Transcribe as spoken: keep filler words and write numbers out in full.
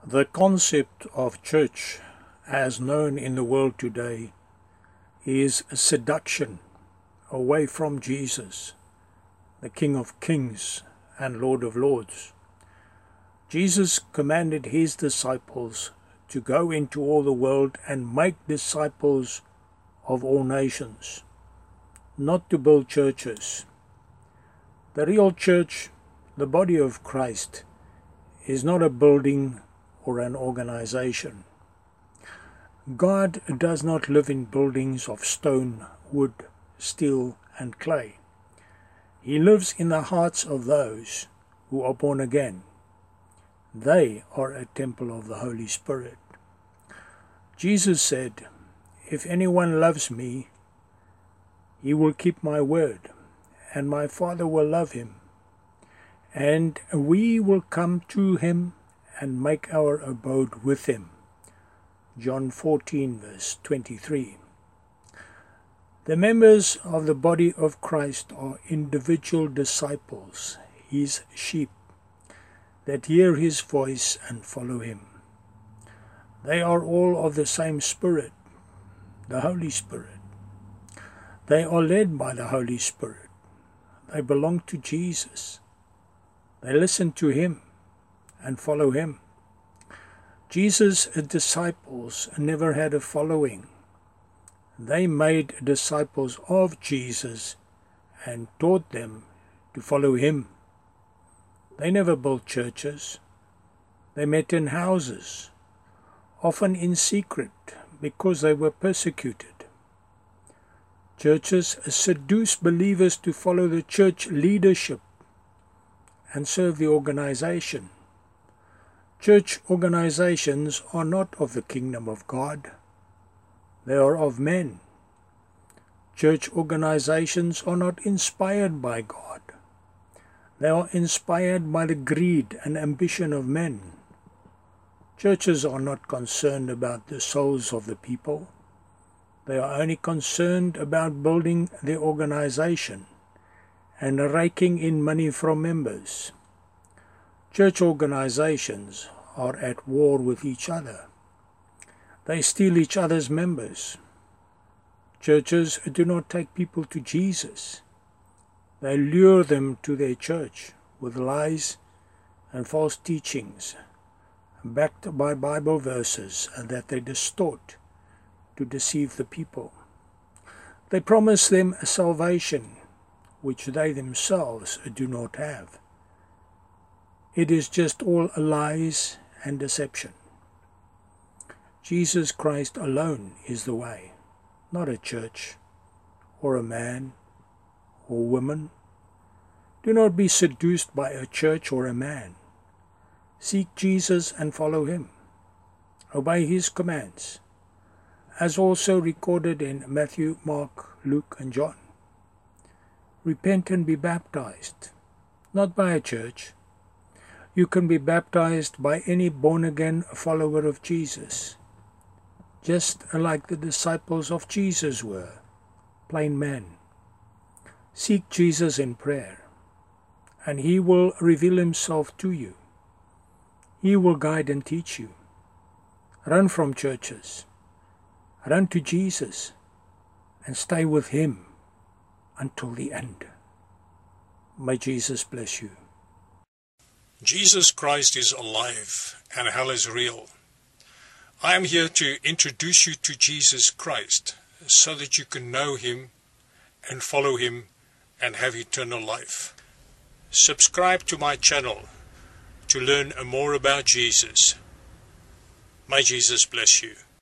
The concept of church, as known in the world today, is a seduction away from Jesus, the King of Kings and Lord of Lords. Jesus commanded his disciples to go into all the world and make disciples of all nations, not to build churches. The real church, the body of Christ, is not a building or an organization. God does not live in buildings of stone, wood, steel, and clay. He lives in the hearts of those who are born again. They are a temple of the Holy Spirit. Jesus said, "If anyone loves me, he will keep my word, and my Father will love him, and we will come to him and make our abode with him." John fourteen, verse twenty-three. The members of the body of Christ are individual disciples, his sheep, that hear his voice and follow him. They are all of the same Spirit, the Holy Spirit. They are led by the Holy Spirit. They belong to Jesus. They listen to him and follow him. Jesus' disciples never had a following. They made disciples of Jesus and taught them to follow him. They never built churches. They met in houses, often in secret because they were persecuted. Churches seduce believers to follow the church leadership and serve the organization. Church organizations are not of the kingdom of God. They are of men. Church organizations are not inspired by God. They are inspired by the greed and ambition of men. Churches are not concerned about the souls of the people. They are only concerned about building the organization and raking in money from members. Church organizations are at war with each other. They steal each other's members. Churches do not take people to Jesus. They lure them to their church with lies and false teachings, backed by Bible verses that they distort to deceive the people. They promise them a salvation which they themselves do not have. It is just all lies and deception. Jesus Christ alone is the way, not a church or a man or woman. Do not be seduced by a church or a man. Seek Jesus and follow him. Obey his commands, as also recorded in Matthew, Mark, Luke, and John. Repent and be baptized, not by a church. You can be baptized by any born-again follower of Jesus, just like the disciples of Jesus were, plain men. Seek Jesus in prayer, and he will reveal himself to you. He will guide and teach you. Run from churches. Run to Jesus and stay with him until the end. May Jesus bless you. Jesus Christ is alive and hell is real. I am here to introduce you to Jesus Christ so that you can know him and follow him and have eternal life. Subscribe to my channel to learn more about Jesus. May Jesus bless you.